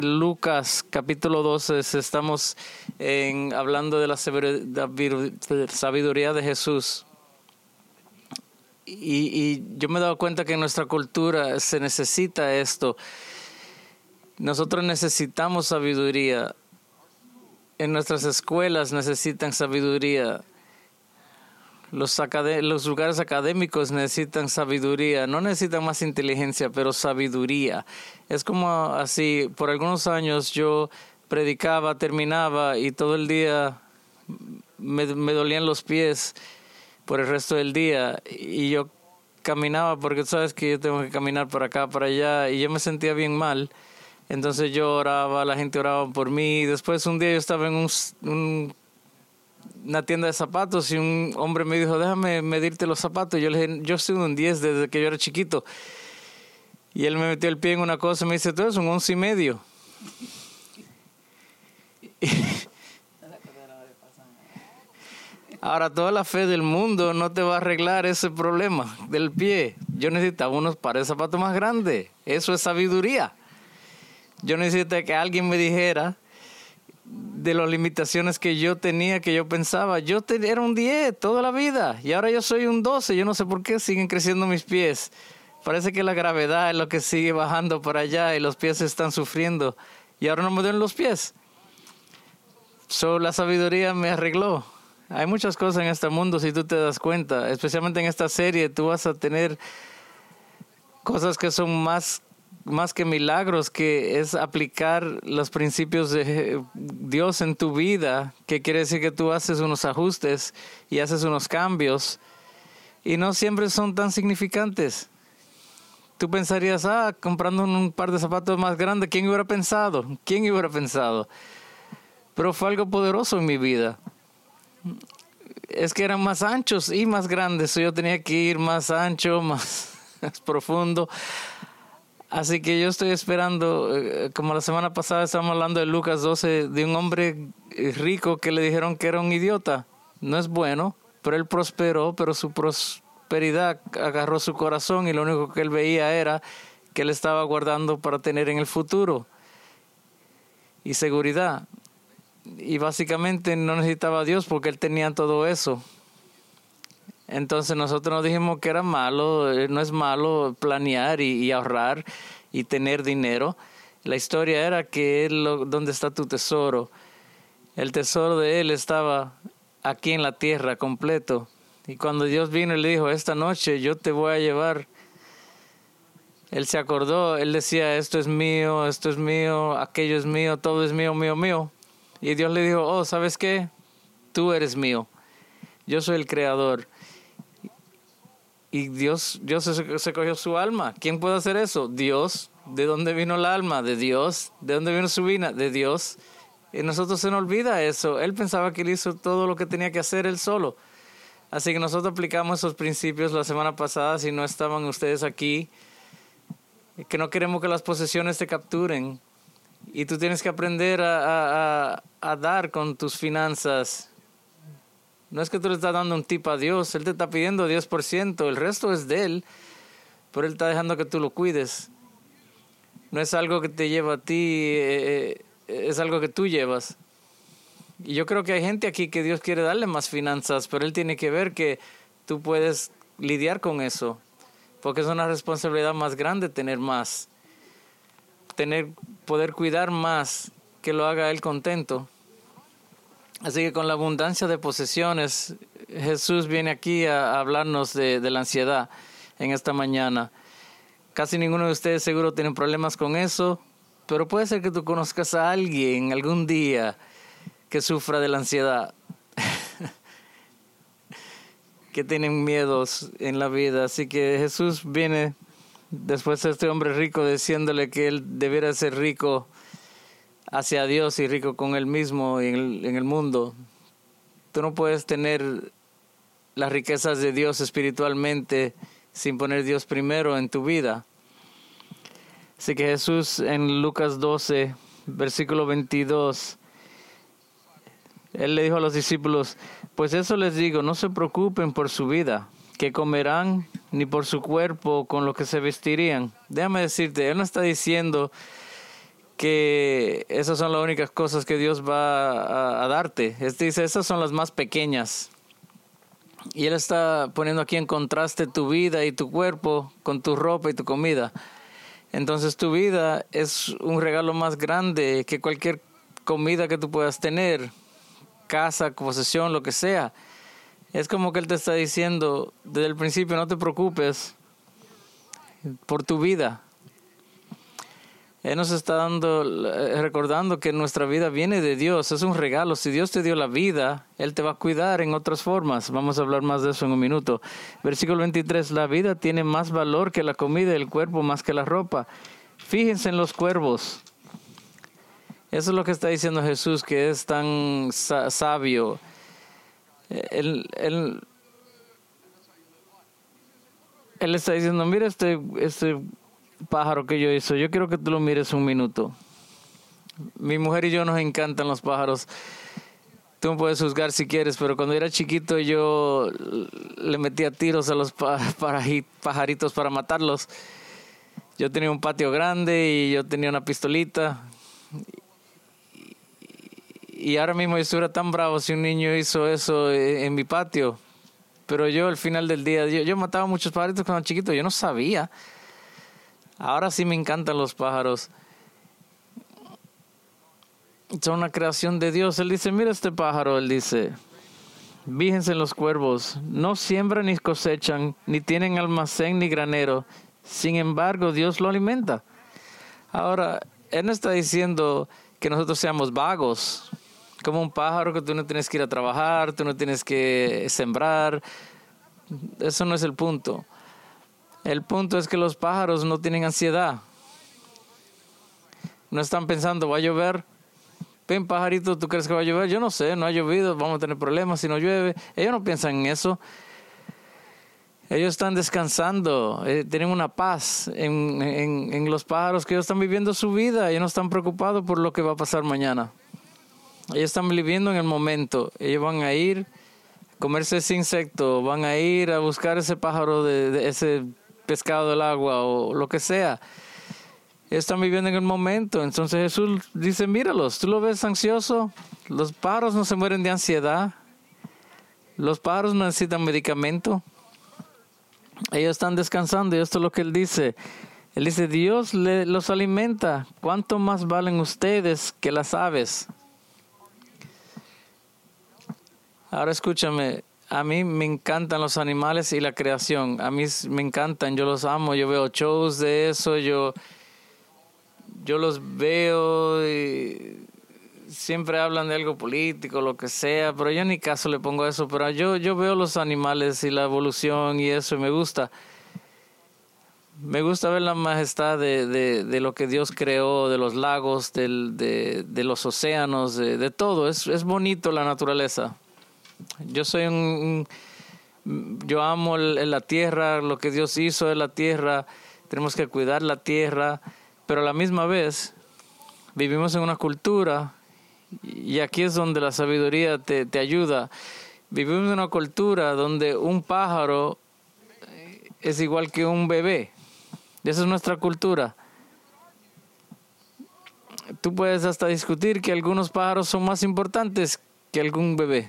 Lucas capítulo 12, estamos hablando de la sabiduría de Jesús. Y yo me he dado cuenta que en nuestra cultura se necesita esto. Nosotros necesitamos sabiduría. En nuestras escuelas necesitan sabiduría. Los lugares académicos necesitan sabiduría. No necesitan más inteligencia, pero sabiduría. Es como así, por algunos años yo predicaba, terminaba y todo el día me dolían los pies por el resto del día. Y yo caminaba, porque tú sabes que yo tengo que caminar para acá, para allá, y yo me sentía bien mal. Entonces yo oraba, la gente oraba por mí. Y después un día yo estaba en una tienda de zapatos y un hombre me dijo, déjame medirte los zapatos. Y yo le dije, yo soy un 10 desde que yo era chiquito. Y él me metió el pie en una cosa y me dice, tú eres un 11.5. Ahora, toda la fe del mundo no te va a arreglar ese problema del pie. Yo necesitaba unos pares de zapatos más grandes. Eso es sabiduría. Yo necesitaba que alguien me dijera de las limitaciones que yo tenía, que yo pensaba. Yo era un 10 toda la vida y ahora yo soy un 12. Yo no sé por qué siguen creciendo mis pies. Parece que la gravedad es lo que sigue bajando para allá y los pies están sufriendo. Y ahora no me duelen los pies. La sabiduría me arregló. Hay muchas cosas en este mundo, si tú te das cuenta. Especialmente en esta serie, tú vas a tener cosas que son más que milagros, que es aplicar los principios de Dios en tu vida, que quiere decir que tú haces unos ajustes y haces unos cambios y no siempre son tan significantes. Tú pensarías, comprando un par de zapatos más grandes, ¿quién hubiera pensado? ¿Quién hubiera pensado? Pero fue algo poderoso en mi vida. Es que eran más anchos y más grandes, yo tenía que ir más ancho, más profundo. Así que yo estoy esperando, como la semana pasada estábamos hablando de Lucas 12, de un hombre rico que le dijeron que era un idiota. No es bueno, pero él prosperó, pero su prosperidad agarró su corazón y lo único que él veía era que él estaba guardando para tener en el futuro y seguridad. Y básicamente no necesitaba a Dios porque él tenía todo eso. Entonces nosotros nos dijimos que era malo. No es malo planear y ahorrar y tener dinero. La historia era que ¿dónde está tu tesoro? El tesoro de él estaba aquí en la tierra completo. Y cuando Dios vino y le dijo, esta noche yo te voy a llevar, él se acordó, él decía, esto es mío, aquello es mío, todo es mío, mío, mío. Y Dios le dijo, ¿sabes qué? Tú eres mío. Yo soy el creador. Y Dios se cogió su alma. ¿Quién puede hacer eso? Dios. ¿De dónde vino el alma? De Dios. ¿De dónde vino su vida? De Dios. Y nosotros se nos olvida eso. Él pensaba que él hizo todo lo que tenía que hacer él solo. Así que nosotros aplicamos esos principios la semana pasada. Si no estaban ustedes aquí, que no queremos que las posesiones te capturen. Y tú tienes que aprender a dar con tus finanzas. No es que tú le estás dando un tip a Dios. Él te está pidiendo 10%. El resto es de Él. Pero Él está dejando que tú lo cuides. No es algo que te lleva a ti. Es algo que tú llevas. Y yo creo que hay gente aquí que Dios quiere darle más finanzas. Pero Él tiene que ver que tú puedes lidiar con eso. Porque es una responsabilidad más grande tener más. Poder cuidar más, que lo haga Él contento. Así que con la abundancia de posesiones, Jesús viene aquí a hablarnos de la ansiedad en esta mañana. Casi ninguno de ustedes seguro tiene problemas con eso, pero puede ser que tú conozcas a alguien algún día que sufra de la ansiedad, que tienen miedos en la vida. Así que Jesús viene después de este hombre rico diciéndole que él debiera ser rico hacia Dios y rico con él mismo y en el mundo. Tú no puedes tener las riquezas de Dios espiritualmente sin poner Dios primero en tu vida. Así que Jesús en Lucas 12, versículo 22, Él le dijo a los discípulos, pues eso les digo, no se preocupen por su vida, que comerán, ni por su cuerpo con lo que se vestirían. Déjame decirte, Él no está diciendo que esas son las únicas cosas que Dios va a darte. Dice, esas son las más pequeñas. Y Él está poniendo aquí en contraste tu vida y tu cuerpo con tu ropa y tu comida. Entonces tu vida es un regalo más grande que cualquier comida que tú puedas tener, casa, posesión, lo que sea. Es como que Él te está diciendo desde el principio, no te preocupes por tu vida. Él nos está recordando que nuestra vida viene de Dios, es un regalo. Si Dios te dio la vida, Él te va a cuidar en otras formas. Vamos a hablar más de eso en un minuto. Versículo 23, la vida tiene más valor que la comida y el cuerpo más que la ropa. Fíjense en los cuervos. Eso es lo que está diciendo Jesús, que es tan sabio. Él está diciendo, mira este pájaro que yo hice, yo quiero que tú lo mires un minuto. Mi mujer y yo nos encantan los pájaros. Tú me puedes juzgar si quieres, pero cuando era chiquito yo le metía tiros a los pajaritos para matarlos. Yo tenía un patio grande y yo tenía una pistolita. Y ahora mismo yo estuviera tan bravo si un niño hizo eso en mi patio. Pero yo al final del día, yo mataba muchos pajaritos cuando era chiquito, yo no sabía. Ahora sí me encantan los pájaros. Son una creación de Dios. Él dice, mira este pájaro, él dice, fíjense en los cuervos, no siembran ni cosechan, ni tienen almacén ni granero. Sin embargo, Dios lo alimenta. Ahora, Él no está diciendo que nosotros seamos vagos, como un pájaro que tú no tienes que ir a trabajar, tú no tienes que sembrar. Eso no es el punto. El punto es que los pájaros no tienen ansiedad. No están pensando, ¿va a llover? Ven, pajarito, ¿tú crees que va a llover? Yo no sé, no ha llovido, vamos a tener problemas si no llueve. Ellos no piensan en eso. Ellos están descansando, tienen una paz en los pájaros, que ellos están viviendo su vida. Ellos no están preocupados por lo que va a pasar mañana. Ellos están viviendo en el momento. Ellos van a ir a comerse ese insecto, van a ir a buscar ese pájaro de ese pescado del agua o lo que sea. Ellos están viviendo en el momento. Entonces Jesús dice, míralos, ¿tú lo ves ansioso? Los pájaros no se mueren de ansiedad. Los pájaros no necesitan medicamento. Ellos están descansando y esto es lo que Él dice. Él dice, Dios los alimenta. ¿Cuánto más valen ustedes que las aves? Ahora escúchame. A mí me encantan los animales y la creación. A mí me encantan, yo los amo. Yo veo shows de eso, yo los veo y siempre hablan de algo político, lo que sea, pero yo ni caso le pongo a eso. Pero yo veo los animales y la evolución y eso y me gusta. Me gusta ver la majestad de lo que Dios creó, de los lagos, de los océanos, de todo. Es bonito la naturaleza. Yo soy yo amo la tierra, lo que Dios hizo de la tierra. Tenemos que cuidar la tierra, pero a la misma vez vivimos en una cultura, y aquí es donde la sabiduría te ayuda. Vivimos en una cultura donde un pájaro es igual que un bebé. Esa es nuestra cultura. Tú puedes hasta discutir que algunos pájaros son más importantes que algún bebé.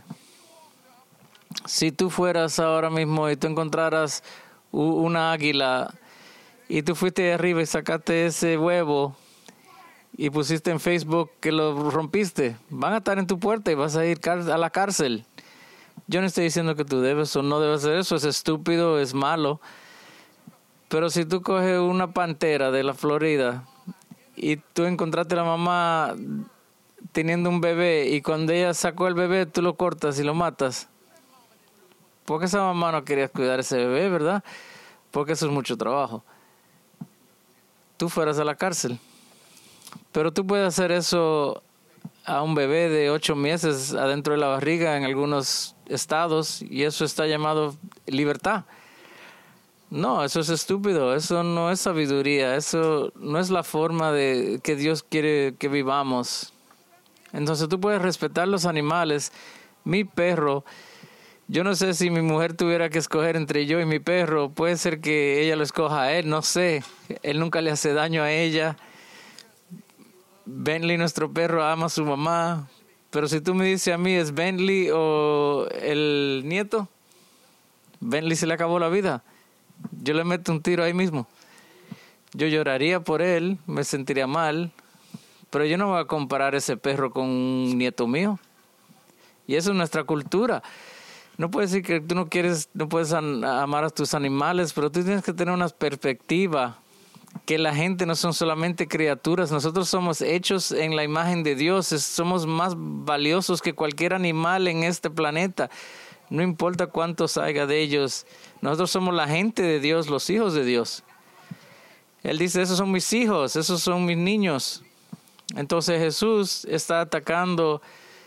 Si tú fueras ahora mismo y tú encontraras una águila y tú fuiste de arriba y sacaste ese huevo y pusiste en Facebook que lo rompiste, van a estar en tu puerta y vas a ir a la cárcel. Yo no estoy diciendo que tú debes o no debes hacer eso, es estúpido, es malo. Pero si tú coges una pantera de la Florida y tú encontraste a la mamá teniendo un bebé y cuando ella sacó el bebé tú lo cortas y lo matas, porque esa mamá no quería cuidar ese bebé, ¿verdad? Porque eso es mucho trabajo. Tú fueras a la cárcel. Pero tú puedes hacer eso a un bebé de 8 meses adentro de la barriga en algunos estados y eso está llamado libertad. No, eso es estúpido, eso no es sabiduría, eso no es la forma de que Dios quiere que vivamos. Entonces tú puedes respetar los animales. Mi perro, yo no sé si mi mujer tuviera que escoger entre yo y mi perro, puede ser que ella lo escoja a él, no sé, él nunca le hace daño a ella. Bentley, nuestro perro, ama a su mamá. Pero si tú me dices a mí, ¿es Bentley o el nieto? Bentley se le acabó la vida. Yo le meto un tiro ahí mismo. Yo lloraría por él, me sentiría mal, pero yo no voy a comparar ese perro con un nieto mío. Y eso es nuestra cultura. No puedes decir que tú no puedes amar a tus animales, pero tú tienes que tener una perspectiva que la gente no son solamente criaturas. Nosotros somos hechos en la imagen de Dios. Somos más valiosos que cualquier animal en este planeta. No importa cuántos haya de ellos. Nosotros somos la gente de Dios, los hijos de Dios. Él dice, esos son mis hijos, esos son mis niños. Entonces Jesús está atacando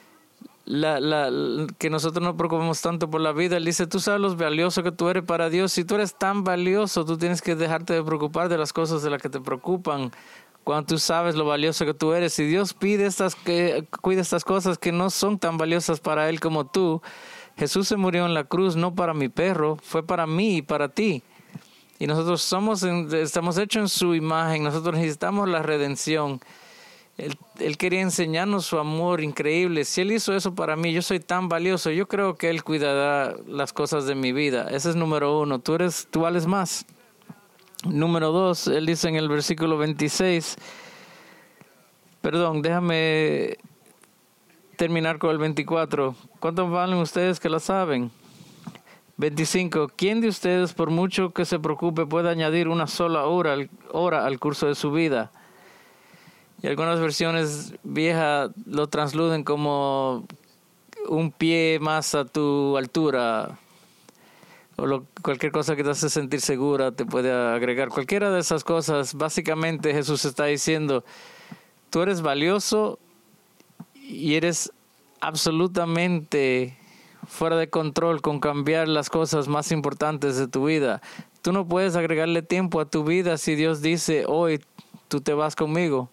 que nosotros nos preocupemos tanto por la vida. Él dice, tú sabes lo valioso que tú eres para Dios. Si tú eres tan valioso, tú tienes que dejarte de preocupar de las cosas de las que te preocupan. Cuando tú sabes lo valioso que tú eres. Si Dios pide que cuide estas cosas que no son tan valiosas para Él como tú. Jesús se murió en la cruz no para mi perro, fue para mí y para ti. Y nosotros estamos hechos en su imagen. Nosotros necesitamos la redención. Él quería enseñarnos su amor increíble. Si Él hizo eso para mí, yo soy tan valioso. Yo creo que Él cuidará las cosas de mi vida. Ese es número uno. Tú vales más. Número dos, Él dice en el versículo 26. Perdón, déjame terminar con el 24. ¿Cuántos valen ustedes que lo saben? 25. ¿Quién de ustedes, por mucho que se preocupe, puede añadir una sola hora al curso de su vida? Y algunas versiones viejas lo transluden como un pie más a tu altura. O cualquier cosa que te hace sentir segura te puede agregar. Cualquiera de esas cosas, básicamente Jesús está diciendo, tú eres valioso y eres absolutamente fuera de control con cambiar las cosas más importantes de tu vida. Tú no puedes agregarle tiempo a tu vida si Dios dice, hoy tú te vas conmigo.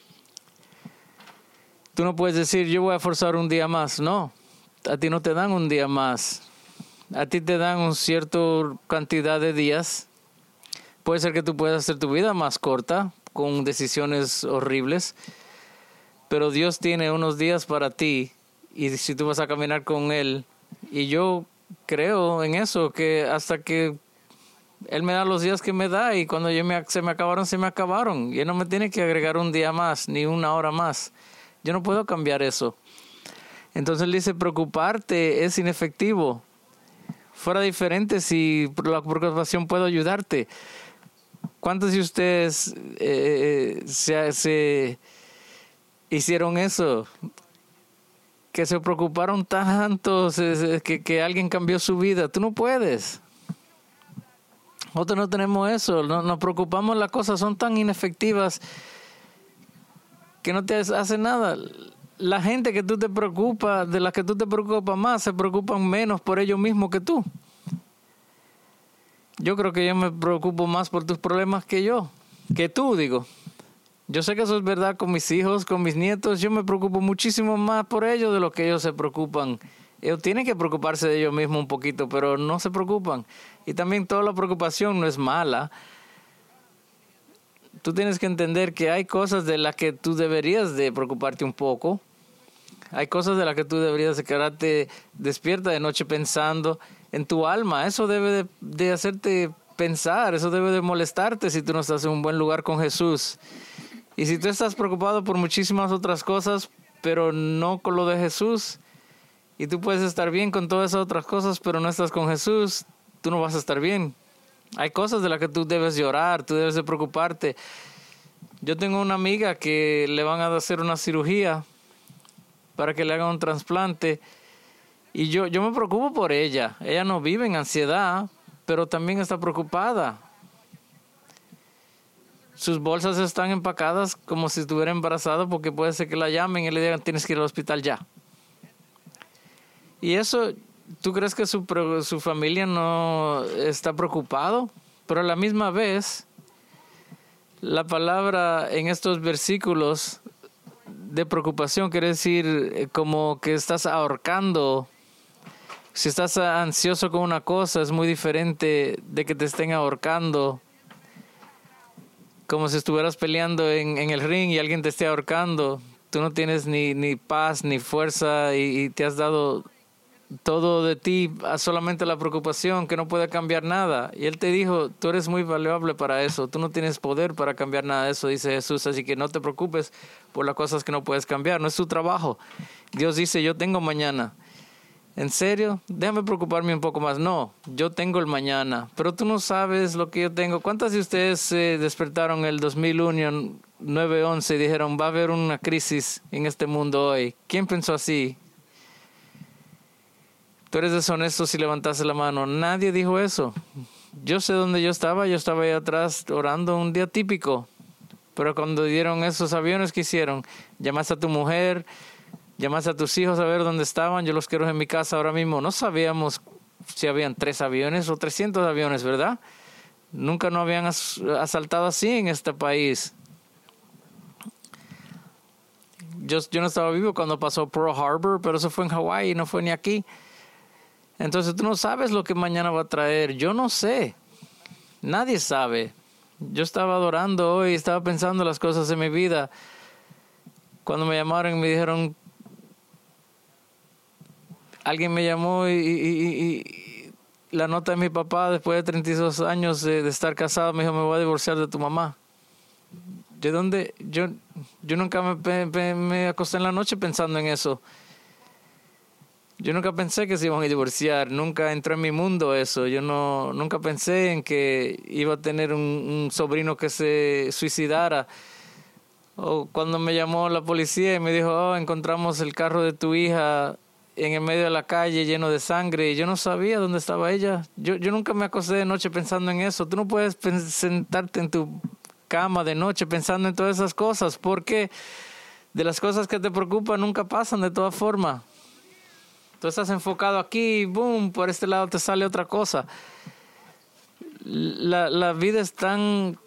Tú no puedes decir, yo voy a forzar un día más. No, a ti no te dan un día más. A ti te dan una cierta cantidad de días. Puede ser que tú puedas hacer tu vida más corta, con decisiones horribles. Pero Dios tiene unos días para ti. Y si tú vas a caminar con Él. Y yo creo en eso, que hasta que Él me da los días que me da. Y cuando se me acabaron. Y Él no me tiene que agregar un día más, ni una hora más. Yo no puedo cambiar eso. Entonces Él dice, preocuparte es inefectivo. Fuera diferente si por la preocupación puedo ayudarte. ¿Cuántos de ustedes se hicieron eso? Que se preocuparon tanto que alguien cambió su vida. Tú no puedes. Nosotros no tenemos eso. Nos preocupamos, las cosas son tan inefectivas que no te hace nada. La gente que tú te preocupas, de las que tú te preocupas más, se preocupan menos por ellos mismos que tú. Yo creo que yo me preocupo más por tus problemas que tú, digo. Yo sé que eso es verdad con mis hijos, con mis nietos. Yo me preocupo muchísimo más por ellos de lo que ellos se preocupan. Ellos tienen que preocuparse de ellos mismos un poquito, pero no se preocupan. Y también toda la preocupación no es mala. Tú tienes que entender que hay cosas de las que tú deberías de preocuparte un poco. Hay cosas de las que tú deberías de quedarte despierta de noche pensando en tu alma. Eso debe de hacerte pensar, eso debe de molestarte si tú no estás en un buen lugar con Jesús. Y si tú estás preocupado por muchísimas otras cosas, pero no con lo de Jesús, y tú puedes estar bien con todas esas otras cosas, pero no estás con Jesús, tú no vas a estar bien. Hay cosas de las que tú debes llorar, tú debes de preocuparte. Yo tengo una amiga que le van a hacer una cirugía para que le hagan un trasplante. Y yo me preocupo por ella. Ella no vive en ansiedad, pero también está preocupada. Sus bolsas están empacadas como si estuviera embarazada porque puede ser que la llamen y le digan tienes que ir al hospital ya. Y eso, ¿tú crees que su familia no está preocupado? Pero a la misma vez, la palabra en estos versículos de preocupación quiere decir como que estás ahorcando. Si estás ansioso con una cosa, es muy diferente de que te estén ahorcando como si estuvieras peleando en el ring y alguien te esté ahorcando. Tú no tienes ni paz ni fuerza y te has dado todo de ti a solamente la preocupación que no puede cambiar nada. Y Él te dijo, tú eres muy valuable para eso, tú no tienes poder para cambiar nada de eso, dice Jesús, así que no te preocupes por las cosas que no puedes cambiar, no es tu trabajo. Dios dice, yo tengo mañana. ¿En serio? Déjame preocuparme un poco más. No, yo tengo el mañana, pero tú no sabes lo que yo tengo. ¿Cuántas de ustedes se despertaron el 2001, 9/11 y dijeron, va a haber una crisis en este mundo hoy? ¿Quién pensó así? Tú eres deshonesto si levantaste la mano. Nadie dijo eso. Yo sé dónde yo estaba ahí atrás orando un día típico. Pero cuando dieron esos aviones, ¿qué hicieron? Llamaste a tu mujer, llamaste a tus hijos a ver dónde estaban. Yo los quiero en mi casa ahora mismo. No sabíamos si habían 3 aviones o 300 aviones, ¿verdad? Nunca no habían asaltado así en este país. Yo no estaba vivo cuando pasó Pearl Harbor, pero eso fue en Hawái, no fue ni aquí. Entonces tú no sabes lo que mañana va a traer. Yo no sé. Nadie sabe. Yo estaba adorando hoy, estaba pensando las cosas de mi vida. Cuando me llamaron y me dijeron, alguien me llamó y la nota de mi papá después de 32 años de estar casado me dijo, me voy a divorciar de tu mamá. ¿De dónde? Yo nunca me acosté en la noche pensando en eso. Yo nunca pensé que se iban a divorciar, nunca entró en mi mundo eso. Yo nunca pensé en que iba a tener un sobrino que se suicidara. O cuando me llamó la policía y me dijo, oh, encontramos el carro de tu hija en el medio de la calle lleno de sangre, y yo no sabía dónde estaba ella. Yo nunca me acosté de noche pensando en eso. Tú no puedes sentarte en tu cama de noche pensando en todas esas cosas, porque de las cosas que te preocupan nunca pasan de todas formas. Tú estás enfocado aquí y boom, por este lado te sale otra cosa. La vida es tan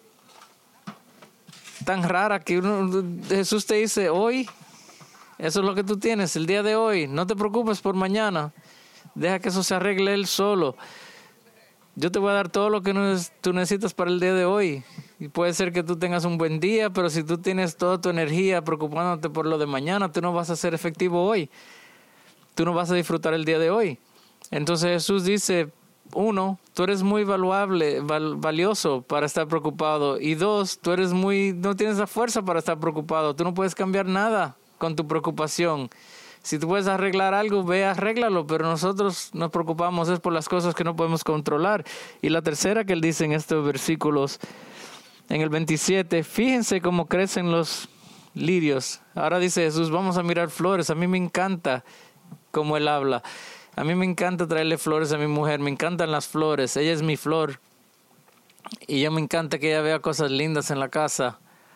rara que Jesús te dice, hoy, eso es lo que tú tienes, el día de hoy. No te preocupes por mañana. Deja que eso se arregle él solo. Yo te voy a dar todo lo que tú necesitas para el día de hoy. Y puede ser que tú tengas un buen día, pero si tú tienes toda tu energía preocupándote por lo de mañana, tú no vas a ser efectivo hoy. Tú no vas a disfrutar el día de hoy. Entonces Jesús dice, 1, tú eres muy valioso para estar preocupado. Y 2, no tienes la fuerza para estar preocupado. Tú no puedes cambiar nada con tu preocupación. Si tú puedes arreglar algo, ve, arréglalo. Pero nosotros nos preocupamos es por las cosas que no podemos controlar. Y la tercera que él dice en estos versículos, en el 27, fíjense cómo crecen los lirios. Ahora dice Jesús, vamos a mirar flores. A mí me encanta como él habla. A mí me encanta traerle flores a mi mujer. Me encantan las flores. Ella es mi flor. Y yo me encanta que ella vea cosas lindas en la casa.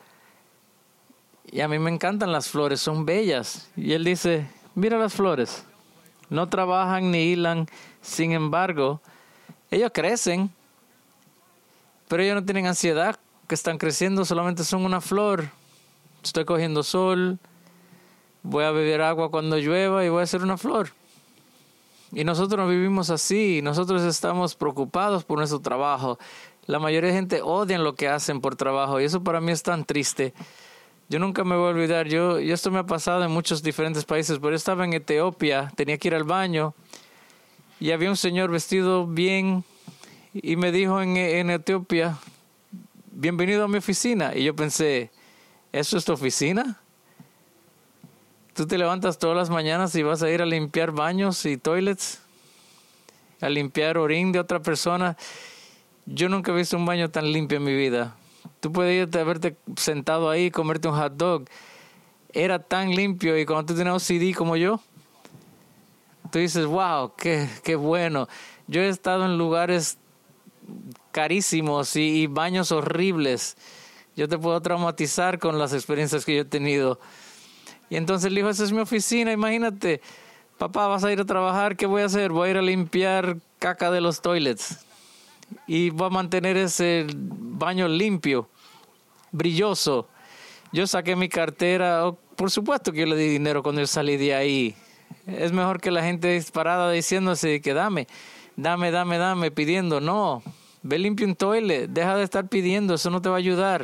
Y a mí me encantan las flores. Son bellas. Y él dice, mira las flores. No trabajan ni hilan. Sin embargo, ellos crecen. Pero ellos no tienen ansiedad que están creciendo. Solamente son una flor. Estoy cogiendo sol. Voy a beber agua cuando llueva y voy a ser una flor. Y nosotros no vivimos así. Nosotros estamos preocupados por nuestro trabajo. La mayoría de gente odia lo que hacen por trabajo. Y eso para mí es tan triste. Yo nunca me voy a olvidar. Esto me ha pasado en muchos diferentes países. Pero yo estaba en Etiopía. Tenía que ir al baño. Y había un señor vestido bien. Y me dijo en Etiopía, bienvenido a mi oficina. Y yo pensé, ¿eso es tu oficina? Tú te levantas todas las mañanas y vas a ir a limpiar baños y toilets, a limpiar orín de otra persona. Yo nunca he visto un baño tan limpio en mi vida. Tú puedes irte a verte sentado ahí y comerte un hot dog. Era tan limpio, y cuando tú tienes OCD como yo, tú dices, wow, qué bueno. Yo he estado en lugares carísimos y baños horribles. Yo te puedo traumatizar con las experiencias que yo he tenido. Y entonces le dijo, esa es mi oficina, imagínate. Papá, vas a ir a trabajar, ¿qué voy a hacer? Voy a ir a limpiar caca de los toilets. Y voy a mantener ese baño limpio, brilloso. Yo saqué mi cartera. Por supuesto que yo le di dinero cuando yo salí de ahí. Es mejor que la gente disparada diciéndose que dame, pidiendo. No, ve limpio un toilet. Deja de estar pidiendo, eso no te va a ayudar.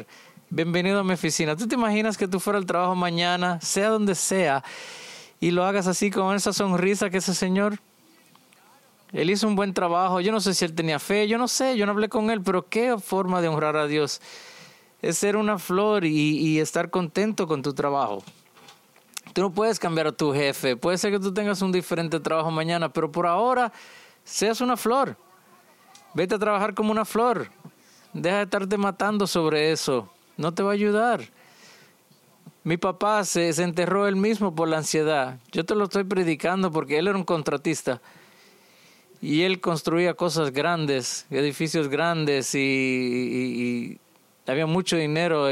bienvenido a mi oficina. ¿Tú te imaginas que tú fueras al trabajo mañana, sea donde sea, y lo hagas así con esa sonrisa que ese señor? Él hizo un buen trabajo. Yo no sé si él tenía fe, yo no sé, yo no hablé con él, pero qué forma de honrar a Dios es ser una flor y estar contento con tu trabajo. Tú no puedes cambiar a tu jefe. Puede ser que tú tengas un diferente trabajo mañana, pero por ahora seas una flor. Vete a trabajar como una flor. Deja de estarte matando sobre eso. No te va a ayudar. Mi papá se enterró él mismo por la ansiedad. Yo te lo estoy predicando porque él era un contratista. Y él construía cosas grandes, edificios grandes y había mucho dinero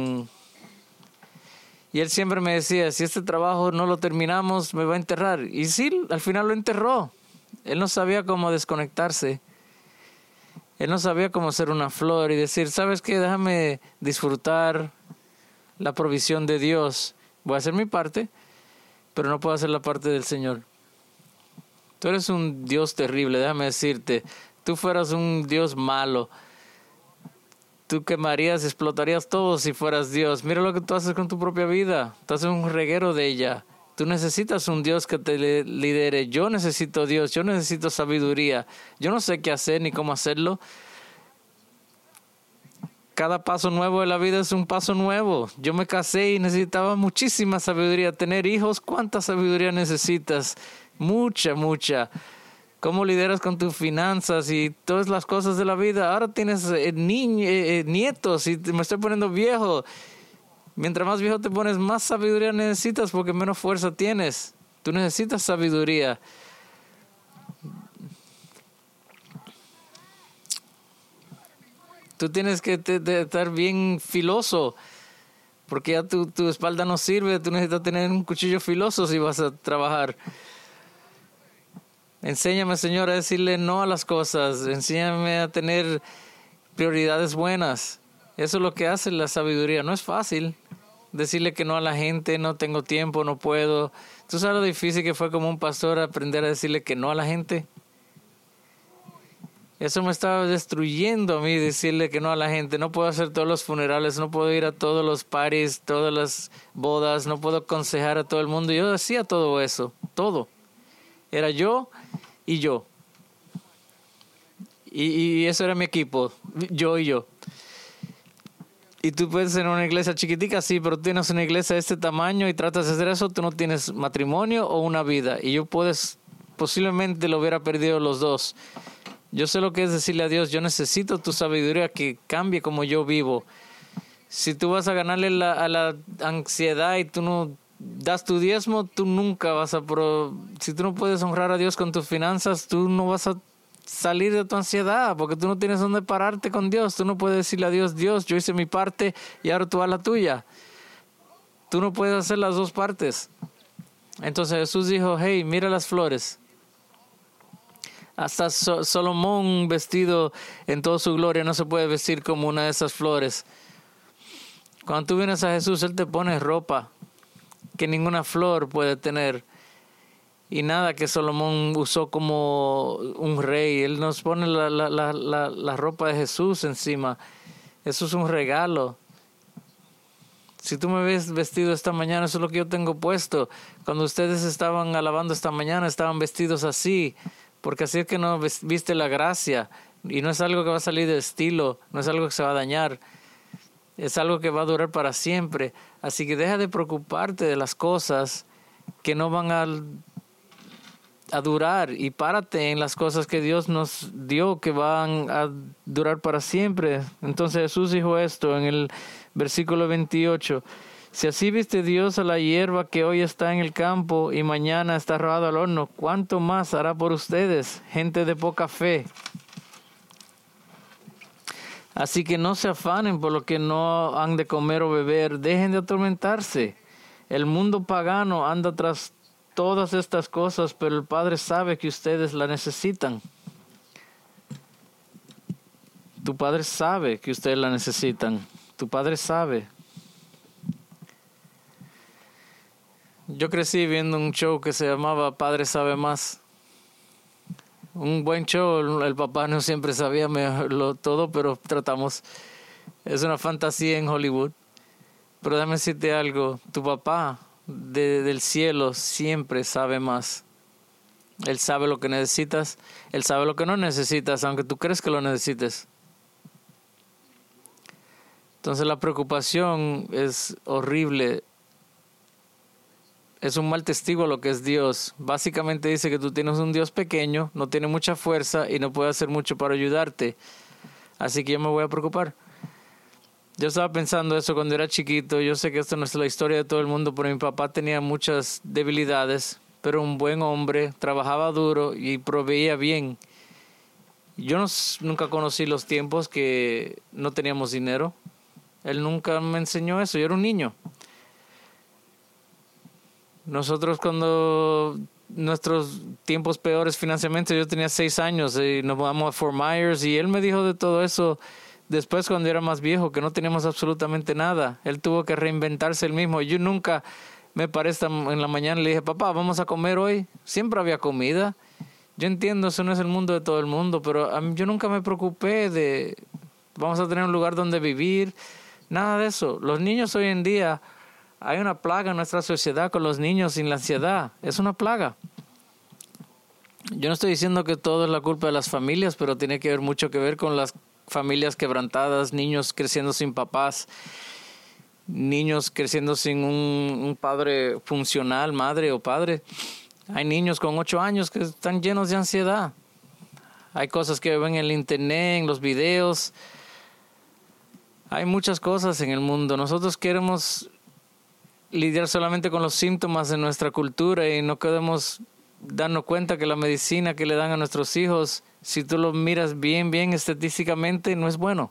y él siempre me decía, si este trabajo no lo terminamos, me va a enterrar. Y sí, al final lo enterró. Él no sabía cómo desconectarse. Él no sabía cómo ser una flor y decir, ¿sabes qué? Déjame disfrutar la provisión de Dios. Voy a hacer mi parte, pero no puedo hacer la parte del Señor. Tú eres un Dios terrible, déjame decirte. Tú fueras un Dios malo. Tú quemarías, explotarías todo si fueras Dios. Mira lo que tú haces con tu propia vida. Tú haces un reguero de ella. Tú necesitas un Dios que te lidere. Yo necesito Dios. Yo necesito sabiduría. Yo no sé qué hacer ni cómo hacerlo. Cada paso nuevo de la vida es un paso nuevo. Yo me casé y necesitaba muchísima sabiduría. Tener hijos, ¿cuánta sabiduría necesitas? Mucha, mucha. ¿Cómo lideras con tus finanzas y todas las cosas de la vida? Ahora tienes nietos y me estoy poniendo viejo. Mientras más viejo te pones, más sabiduría necesitas porque menos fuerza tienes. Tú necesitas sabiduría. Tú tienes que estar bien filoso porque ya tu espalda no sirve. Tú necesitas tener un cuchillo filoso si vas a trabajar. Enséñame, Señor, a decirle no a las cosas. Enséñame a tener prioridades buenas. Eso es lo que hace la sabiduría. No es fácil decirle que no a la gente. No tengo tiempo, no puedo. ¿Tú sabes lo difícil que fue como un pastor aprender a decirle que no a la gente? Eso me estaba destruyendo a mí, decirle que no a la gente. No puedo hacer todos los funerales, no puedo ir a todos los parties, todas las bodas, no puedo aconsejar a todo el mundo. Yo hacía todo eso, todo. Era yo y yo. Y eso era mi equipo, yo y yo. Y tú puedes tener una iglesia chiquitica, sí, pero tú tienes una iglesia de este tamaño y tratas de hacer eso, tú no tienes matrimonio o una vida. Y yo posiblemente lo hubiera perdido los dos. Yo sé lo que es decirle a Dios, yo necesito tu sabiduría que cambie como yo vivo. Si tú vas a ganarle a la ansiedad y tú no das tu diezmo, tú nunca vas a... Si tú no puedes honrar a Dios con tus finanzas, tú no vas a salir de tu ansiedad porque tú no tienes dónde pararte con Dios. Tú no puedes decirle a Dios, Dios, yo hice mi parte y ahora tú haz la tuya. Tú no puedes hacer las dos partes. Entonces Jesús dijo, hey, mira las flores. Hasta Salomón vestido en toda su gloria no se puede vestir como una de esas flores. Cuando tú vienes a Jesús, Él te pone ropa que ninguna flor puede tener. Y nada que Salomón usó como un rey. Él nos pone la ropa de Jesús encima. Eso es un regalo. Si tú me ves vestido esta mañana, eso es lo que yo tengo puesto. Cuando ustedes estaban alabando esta mañana, estaban vestidos así. Porque así es que no viste la gracia. Y no es algo que va a salir de estilo. No es algo que se va a dañar. Es algo que va a durar para siempre. Así que deja de preocuparte de las cosas que no van a durar. Y párate en las cosas que Dios nos dio que van a durar para siempre. Entonces Jesús dijo esto en el versículo 28. Si así viste Dios a la hierba que hoy está en el campo y mañana está arrojada al horno, ¿cuánto más hará por ustedes, gente de poca fe? Así que no se afanen por lo que no han de comer o beber, dejen de atormentarse. El mundo pagano anda tras todas estas cosas, pero el Padre sabe que ustedes la necesitan. Tu Padre sabe que ustedes la necesitan. Tu Padre sabe. Yo crecí viendo un show que se llamaba Padre Sabe Más. Un buen show. El papá no siempre sabía todo, pero tratamos. Es una fantasía en Hollywood. Pero déjame decirte algo, tu papá del cielo siempre sabe más. Él sabe lo que necesitas, Él sabe lo que no necesitas, aunque tú crees que lo necesites. Entonces la preocupación es horrible. Es un mal testigo a lo que es Dios. Básicamente dice que tú tienes un Dios pequeño, no tiene mucha fuerza y no puede hacer mucho para ayudarte. Así que yo me voy a preocupar. Yo estaba pensando eso cuando era chiquito. Yo sé que esto no es la historia de todo el mundo, pero mi papá tenía muchas debilidades, pero un buen hombre, trabajaba duro y proveía bien. Yo nunca conocí los tiempos que no teníamos dinero. Él nunca me enseñó eso. Yo era un niño. Nosotros cuando nuestros tiempos peores financieramente, yo tenía 6 años y nos mudamos a Fort Myers y él me dijo de todo eso después cuando era más viejo, que no teníamos absolutamente nada. Él tuvo que reinventarse él mismo. Yo nunca me paré en la mañana y le dije, papá, vamos a comer hoy. Siempre había comida. Yo entiendo, eso no es el mundo de todo el mundo, pero yo nunca me preocupé de vamos a tener un lugar donde vivir. Nada de eso. Los niños hoy en día, hay una plaga en nuestra sociedad con los niños sin la ansiedad. Es una plaga. Yo no estoy diciendo que todo es la culpa de las familias, pero tiene que ver mucho que ver con las familias quebrantadas, niños creciendo sin papás, niños creciendo sin un padre funcional, madre o padre. Hay niños con 8 años que están llenos de ansiedad. Hay cosas que ven en el internet, en los videos. Hay muchas cosas en el mundo. Nosotros queremos lidiar solamente con los síntomas de nuestra cultura y no queremos darnos cuenta que la medicina que le dan a nuestros hijos, si tú lo miras bien estadísticamente, no es bueno.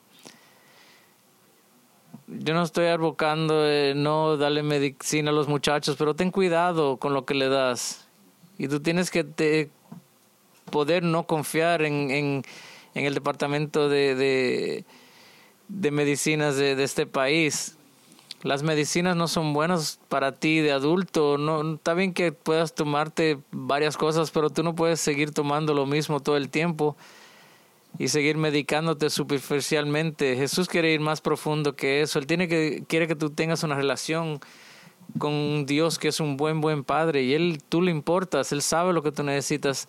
Yo no estoy advocando no darle medicina a los muchachos, pero ten cuidado con lo que le das. Y tú tienes que poder no confiar en el departamento de medicinas de este país. Las medicinas no son buenas para ti de adulto. No, está bien que puedas tomarte varias cosas, pero tú no puedes seguir tomando lo mismo todo el tiempo y seguir medicándote superficialmente. Jesús quiere ir más profundo que eso. Él quiere que tú tengas una relación con un Dios que es un buen padre y tú le importas. Él sabe lo que tú necesitas.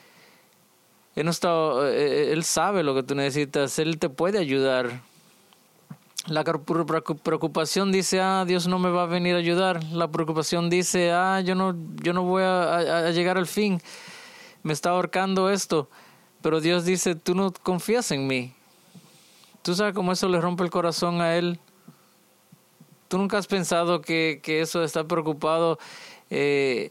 Él sabe lo que tú necesitas. Él te puede ayudar. La preocupación dice, Dios no me va a venir a ayudar. La preocupación dice, yo no voy a llegar al fin. Me está ahorcando esto. Pero Dios dice, tú no confías en mí. ¿Tú sabes cómo eso le rompe el corazón a Él? ¿Tú nunca has pensado que eso de estar preocupado es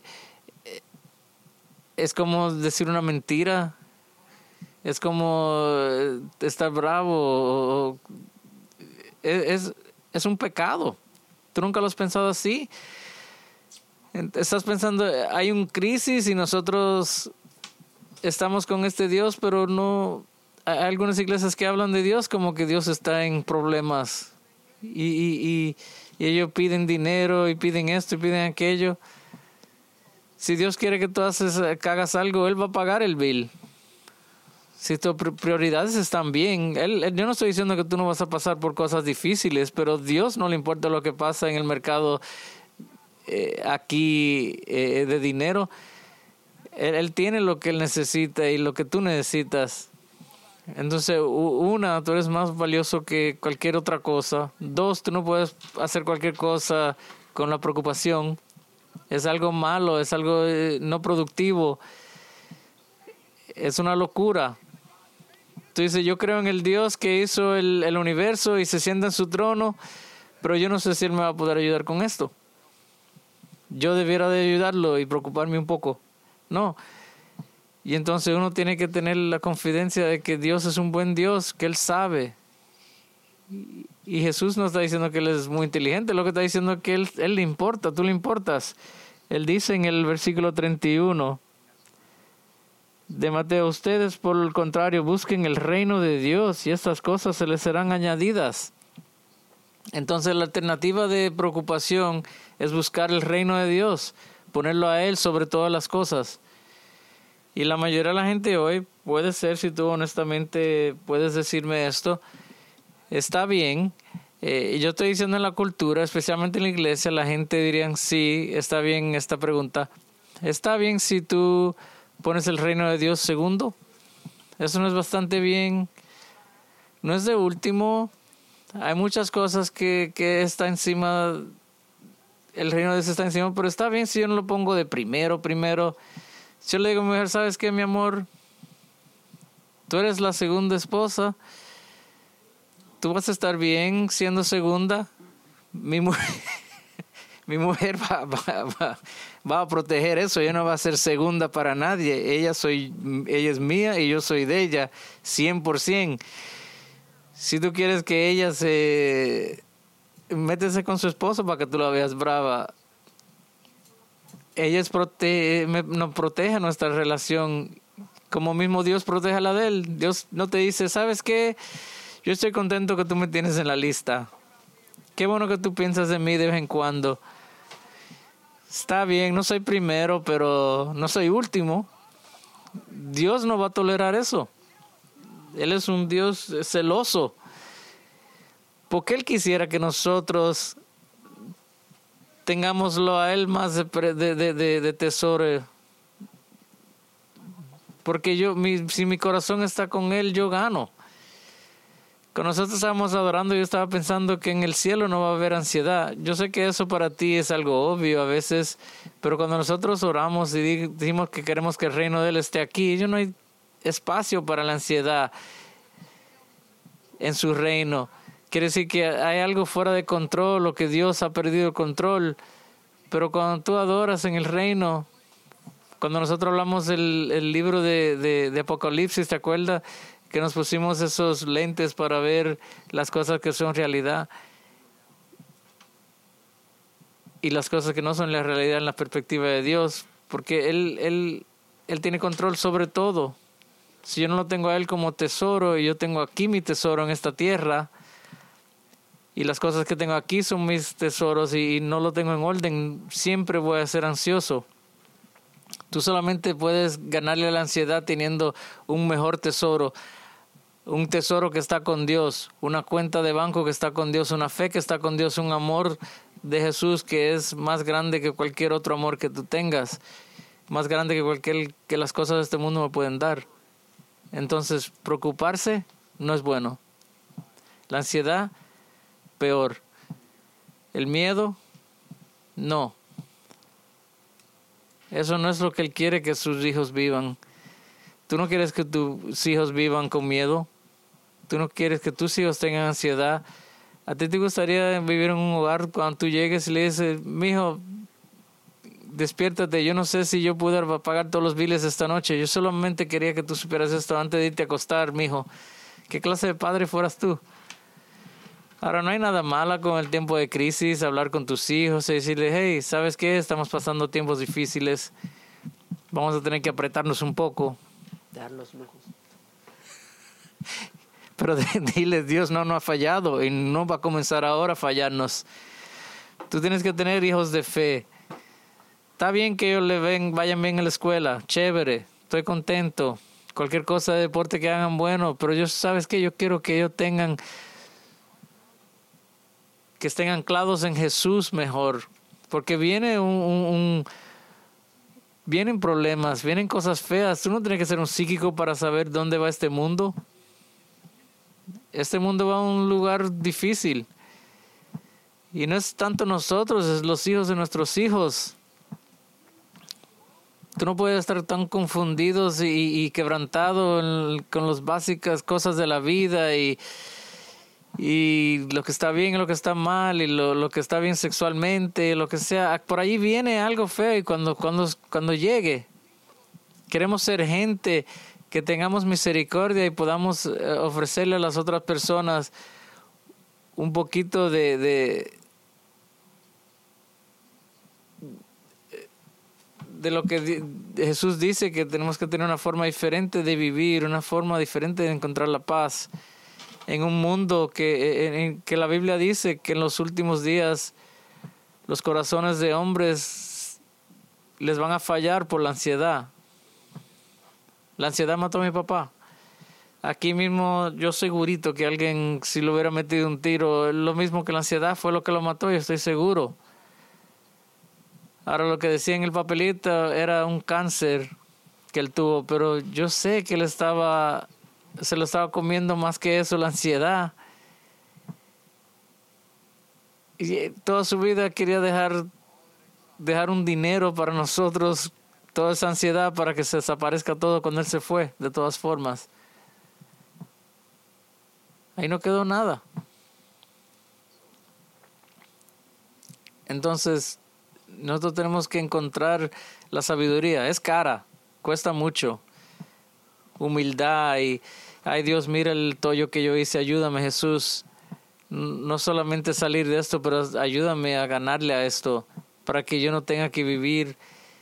como decir una mentira? Es como estar bravo. Es un pecado. ¿Tú nunca lo has pensado así? Estás pensando, hay un crisis y nosotros estamos con este Dios, pero no. Hay algunas iglesias que hablan de Dios como que Dios está en problemas y ellos piden dinero y piden esto y piden aquello. Si Dios quiere que tú hagas algo, Él va a pagar el bill. Si tus prioridades están bien, yo no estoy diciendo que tú no vas a pasar por cosas difíciles, pero a Dios no le importa lo que pasa en el mercado aquí de dinero. Él tiene lo que Él necesita y lo que tú necesitas. Entonces, tú eres más valioso que cualquier otra cosa. 2, tú no puedes hacer cualquier cosa con la preocupación. Es algo malo, es algo no productivo. Es una locura. Tú dices, yo creo en el Dios que hizo el universo y se sienta en su trono, pero yo no sé si Él me va a poder ayudar con esto. Yo debiera de ayudarlo y preocuparme un poco. No. Y entonces uno tiene que tener la confidencia de que Dios es un buen Dios, que Él sabe. Y Jesús no está diciendo que Él es muy inteligente, lo que está diciendo es que Él le importa, tú le importas. Él dice en el versículo 31 de Mateo, ustedes por el contrario busquen el reino de Dios y estas cosas se les serán añadidas. Entonces la alternativa de preocupación es buscar el reino de Dios, ponerlo a Él sobre todas las cosas. Y la mayoría de la gente hoy, puede ser, si tú honestamente puedes decirme esto, está bien. Yo estoy diciendo en la cultura, especialmente en la iglesia, la gente diría, sí, está bien esta pregunta. ¿Está bien si tú pones el reino de Dios segundo? Eso no es bastante bien. No es de último. Hay muchas cosas que está encima. El reino de Dios está encima, pero está bien si yo no lo pongo de primero. Si yo le digo a mi mujer, ¿sabes qué, mi amor? Tú eres la segunda esposa. Tú vas a estar bien siendo segunda. Mi mujer va a proteger eso. Ella no va a ser segunda para nadie. Ella es mía y yo soy de ella 100%. Si tú quieres que ella métese con su esposo para que tú la veas brava. Ella nos protege nuestra relación como mismo Dios protege la de él. Dios no te dice, ¿sabes qué? Yo estoy contento que tú me tienes en la lista. Qué bueno que tú piensas de mí de vez en cuando. Está bien, no soy primero, pero no soy último. Dios no va a tolerar eso. Él es un Dios celoso. Porque Él quisiera que nosotros tengámoslo a Él más de tesoro. Porque si mi corazón está con Él, yo gano. Cuando nosotros estábamos adorando, yo estaba pensando que en el cielo no va a haber ansiedad. Yo sé que eso para ti es algo obvio a veces, pero cuando nosotros oramos y decimos que queremos que el reino de Él esté aquí, no hay espacio para la ansiedad en su reino. Quiere decir que hay algo fuera de control o que Dios ha perdido el control. Pero cuando tú adoras en el reino, cuando nosotros hablamos del libro de Apocalipsis, ¿te acuerdas? Que nos pusimos esos lentes para ver las cosas que son realidad y las cosas que no son la realidad en la perspectiva de Dios, porque Él tiene control sobre todo. Si yo no lo tengo a Él como tesoro y yo tengo aquí mi tesoro en esta tierra y las cosas que tengo aquí son mis tesoros y no lo tengo en orden, siempre voy a ser ansioso. Tú solamente puedes ganarle a la ansiedad teniendo un mejor tesoro. Un tesoro que está con Dios, una cuenta de banco que está con Dios, una fe que está con Dios, un amor de Jesús que es más grande que cualquier otro amor que tú tengas, más grande que las cosas de este mundo me pueden dar. Entonces, preocuparse no es bueno. La ansiedad, peor. El miedo, no. Eso no es lo que Él quiere que sus hijos vivan. Tú no quieres que tus hijos vivan con miedo. Tú no quieres que tus hijos tengan ansiedad. ¿A ti te gustaría vivir en un hogar cuando tú llegues y le dices, mijo, despiértate, yo no sé si yo pude pagar todos los biles esta noche. Yo solamente quería que tú supieras esto antes de irte a acostar, mijo. ¿Qué clase de padre fueras tú? Ahora, no hay nada malo con el tiempo de crisis, hablar con tus hijos y decirles, hey, ¿sabes qué? Estamos pasando tiempos difíciles. Vamos a tener que apretarnos un poco. Dar los lujos. Pero diles, Dios no ha fallado y no va a comenzar ahora a fallarnos. Tú tienes que tener hijos de fe. Está bien que ellos vayan bien a la escuela, chévere, estoy contento. Cualquier cosa de deporte que hagan bueno, pero ¿sabes qué? Yo quiero que ellos que estén anclados en Jesús mejor. Porque vienen problemas, vienen cosas feas. Tú no tienes que ser un psíquico para saber dónde va este mundo. Este mundo va a un lugar difícil. Y no es tanto nosotros, es los hijos de nuestros hijos. Tú no puedes estar tan confundidos y quebrantado con las básicas cosas de la vida y lo que está bien y lo que está mal y lo que está bien sexualmente, lo que sea. Por ahí viene algo feo y cuando llegue, queremos ser gente que tengamos misericordia y podamos ofrecerle a las otras personas un poquito de lo que Jesús dice, que tenemos que tener una forma diferente de vivir, una forma diferente de encontrar la paz en un mundo que la Biblia dice que en los últimos días los corazones de hombres les van a fallar por la ansiedad. La ansiedad mató a mi papá. Aquí mismo yo segurito que alguien, si lo hubiera metido un tiro, lo mismo que la ansiedad fue lo que lo mató, yo estoy seguro. Ahora lo que decía en el papelito era un cáncer que él tuvo, pero yo sé que se lo estaba comiendo más que eso, la ansiedad. Y toda su vida quería dejar un dinero para nosotros, toda esa ansiedad para que se desaparezca todo cuando él se fue, de todas formas. Ahí no quedó nada. Entonces, nosotros tenemos que encontrar la sabiduría. Es cara, cuesta mucho. Humildad y, ay Dios, mira el tollo que yo hice, ayúdame Jesús. No solamente salir de esto, pero ayúdame a ganarle a esto, para que yo no tenga que vivir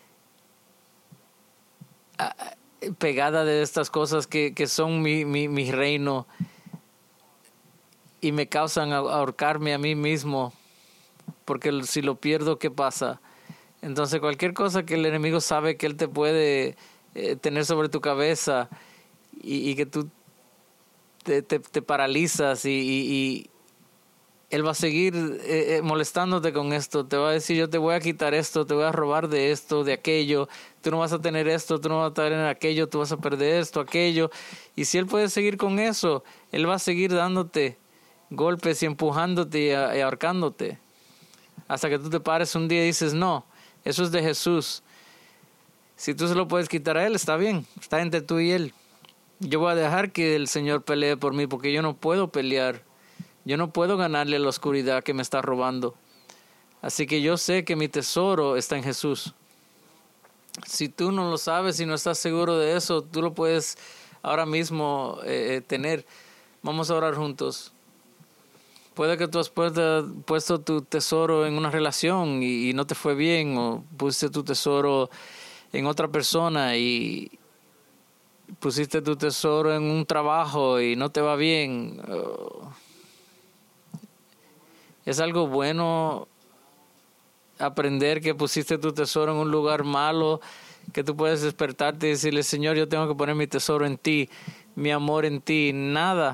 pegada de estas cosas que son mi reino y me causan ahorcarme a mí mismo, porque si lo pierdo, ¿qué pasa? Entonces cualquier cosa que el enemigo sabe que él te puede tener sobre tu cabeza y que tú te paralizas y él va a seguir molestándote con esto. Te va a decir, yo te voy a quitar esto, te voy a robar de esto, de aquello. Tú no vas a tener esto, tú no vas a tener aquello, tú vas a perder esto, aquello. Y si él puede seguir con eso, él va a seguir dándote golpes y empujándote y ahorcándote. Hasta que tú te pares un día y dices, no, eso es de Jesús. Si tú se lo puedes quitar a él, está bien, está entre tú y él. Yo voy a dejar que el Señor pelee por mí porque yo no puedo pelear. Yo no puedo ganarle a la oscuridad que me está robando. Así que yo sé que mi tesoro está en Jesús. Si tú no lo sabes y no estás seguro de eso, tú lo puedes ahora mismo tener. Vamos a orar juntos. Puede que tú has puesto tu tesoro en una relación y no te fue bien, o pusiste tu tesoro en otra persona y pusiste tu tesoro en un trabajo y no te va bien. Es algo bueno aprender que pusiste tu tesoro en un lugar malo, que tú puedes despertarte y decirle, Señor, yo tengo que poner mi tesoro en ti, mi amor en ti. Nada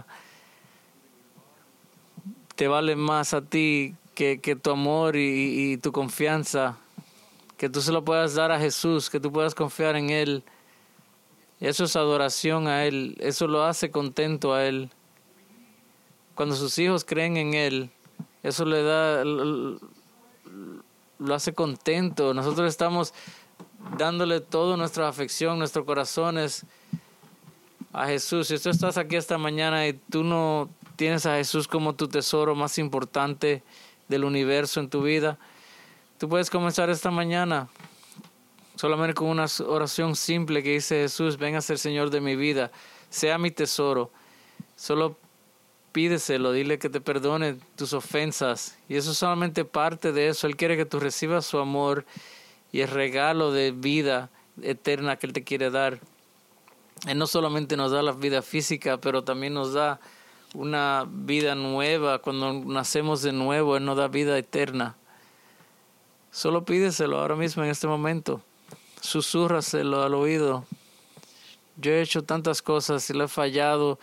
te vale más a ti que tu amor y tu confianza, que tú se lo puedas dar a Jesús, que tú puedas confiar en Él. Eso es adoración a Él, eso lo hace contento a Él. Cuando sus hijos creen en Él, eso le da, lo hace contento. Nosotros estamos dándole toda nuestra afección, nuestros corazones a Jesús. Si tú estás aquí esta mañana y tú no tienes a Jesús como tu tesoro más importante del universo en tu vida, tú puedes comenzar esta mañana solamente con una oración simple que dice, Jesús, ven a ser Señor de mi vida, sea mi tesoro. Solo pídeselo, dile que te perdone tus ofensas. Y eso es solamente parte de eso. Él quiere que tú recibas su amor y el regalo de vida eterna que Él te quiere dar. Él no solamente nos da la vida física, pero también nos da una vida nueva. Cuando nacemos de nuevo, Él nos da vida eterna. Solo pídeselo ahora mismo en este momento. Susúrraselo al oído. Yo he hecho tantas cosas y lo he fallado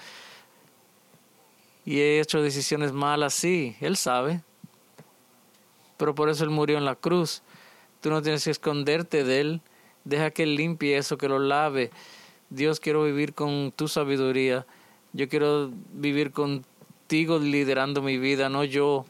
y he hecho decisiones malas, sí, Él sabe. Pero por eso Él murió en la cruz. Tú no tienes que esconderte de Él. Deja que Él limpie eso, que lo lave. Dios, quiero vivir con tu sabiduría. Yo quiero vivir contigo liderando mi vida, no yo.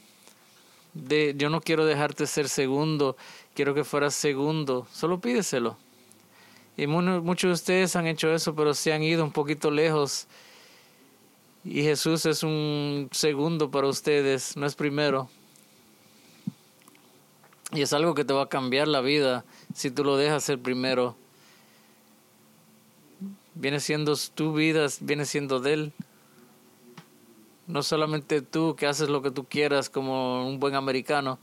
Yo no quiero dejarte ser segundo. Quiero que fueras segundo. Solo pídeselo. Y muchos de ustedes han hecho eso, pero se han ido un poquito lejos. Y Jesús es un segundo para ustedes, no es primero. Y es algo que te va a cambiar la vida si tú lo dejas ser primero. Viene siendo tu vida, viene siendo de Él. No solamente tú que haces lo que tú quieras como un buen americano.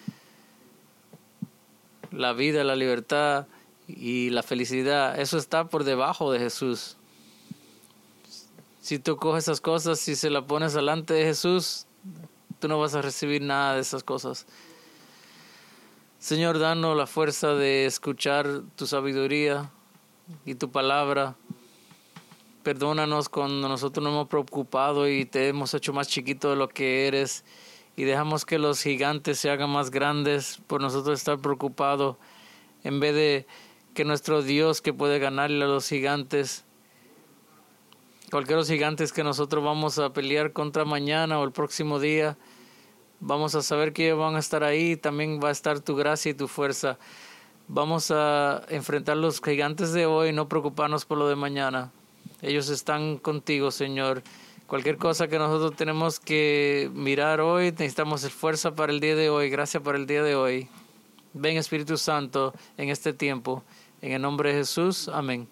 La vida, la libertad y la felicidad, eso está por debajo de Jesús. Si tú coges esas cosas y se las pones delante de Jesús, tú no vas a recibir nada de esas cosas. Señor, danos la fuerza de escuchar tu sabiduría y tu palabra. Perdónanos cuando nosotros nos hemos preocupado y te hemos hecho más chiquito de lo que eres y dejamos que los gigantes se hagan más grandes por nosotros estar preocupados en vez de que nuestro Dios que puede ganarle a los gigantes, cualquier los gigantes que nosotros vamos a pelear contra mañana o el próximo día, vamos a saber que ellos van a estar ahí, también va a estar tu gracia y tu fuerza. Vamos a enfrentar los gigantes de hoy, no preocuparnos por lo de mañana. Ellos están contigo, Señor. Cualquier cosa que nosotros tenemos que mirar hoy, necesitamos fuerza para el día de hoy, gracia para el día de hoy. Ven, Espíritu Santo, en este tiempo. En el nombre de Jesús, amén.